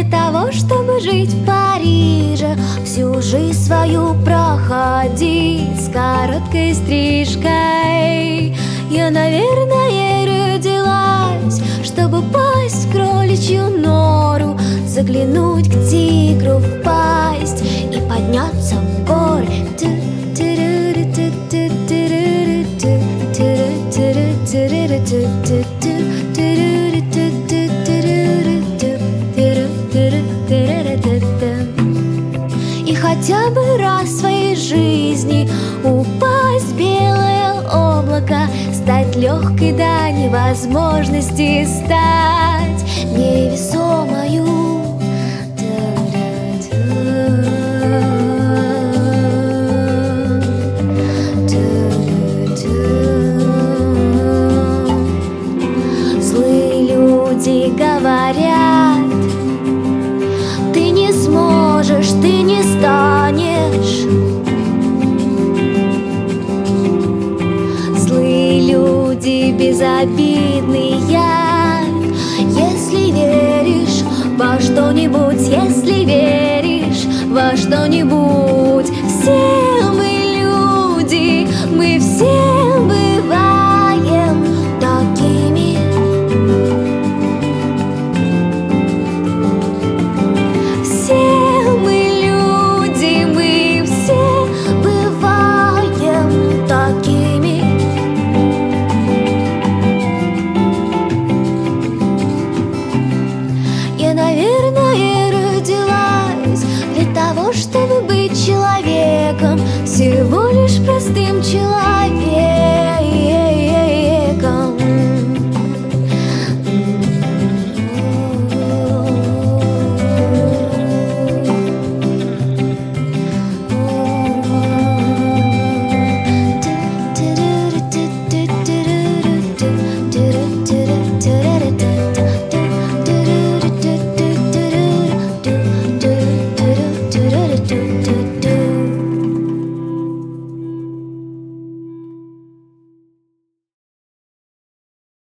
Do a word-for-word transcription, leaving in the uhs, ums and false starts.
того, чтобы жить в Париже, всю жизнь свою проходить с короткой стрижкой. Я, наверное, родилась, чтобы пасть в кроличью нору, заглянуть к тигру в пасть и подняться в горы. И хотя бы раз в своей жизни упасть в белое облако, стать легкой до невозможности, стать невесомою. Злые люди говорят: ты не сможешь, ты не станешь. Злые люди безобидные. Если веришь во что-нибудь, если веришь во что-нибудь,